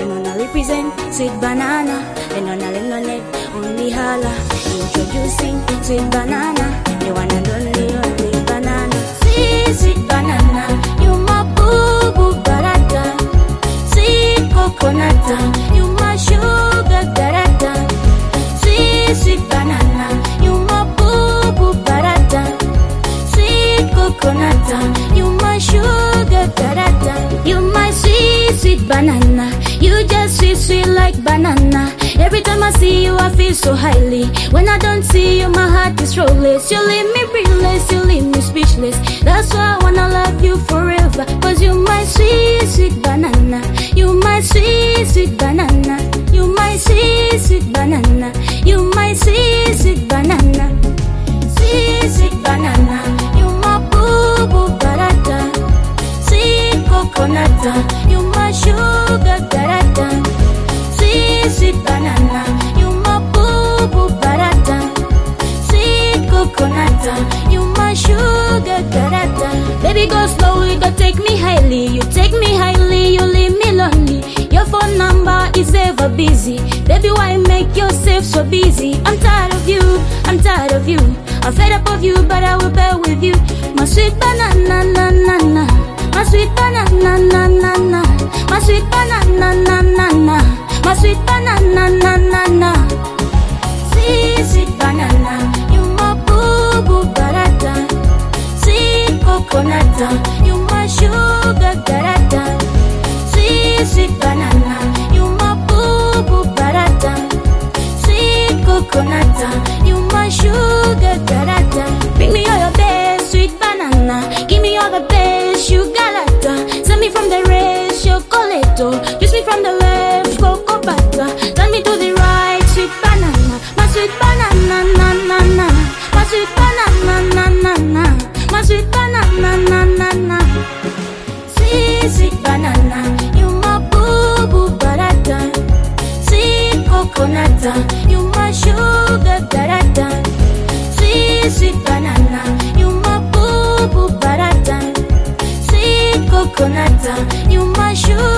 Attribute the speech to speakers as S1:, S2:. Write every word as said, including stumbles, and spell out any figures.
S1: wanna represent sweet banana. They know na lemonade, only holla. Introducing sweet banana. The one and only, only banana. Sweet, sweet banana. You my boo boo barata. Sweet coconut. You my sugar garata. Sweet, sweet banana. You my boo boo barata. Sweet coconut. You my sugar garata. You my sweet, sweet banana. You just sweet, sweet like banana. Every time I see you, I feel so highly. When I don't see you, my heart is rolling. You leave me breathless, you leave me speechless. That's why I wanna love you forever. Cause you my sweet, sweet banana. You my sweet, sweet banana. You my sweet, sweet banana. You my sweet, sweet banana. Sweet, sweet banana. You my boo boo barata. Sweet coconut. You my sugar garata. Sweet, sweet banana. You my boo boo barata. Sweet coconut. You my sugar garata. Baby, go slowly, go take me highly. You take me highly, you leave me lonely. Your phone number is ever busy. Baby, why make yourself so busy? I'm tired of you, I'm tired of you. I'm fed up of you, but I will bear with you. My sweet banana, na na na. My sweet banana, na na na. My sweet banana, na na na. My sweet banana, na na na. Sweet, sweet banana. You my boo boo barata. Sweet coconut. You my sugar garata. Sweet, sweet banana. You my boo boo barata. Sweet coconut. You my sugar garata. Bring me all your best, sweet banana. Give me all the best, sugar latte. Send me from the red, chocolate. Use me from the left, cocoa butter. Turn me to the right, sweet banana. My sweet banana, na na na. My sweet banana, na na na. My sweet banana, na na na. Sweet, sweet banana. You my boo boo barata. Sweet coconut. You my sugar garata. Sweet, sweet banana. You my boo boo barata. Sweet coconut. You my sugar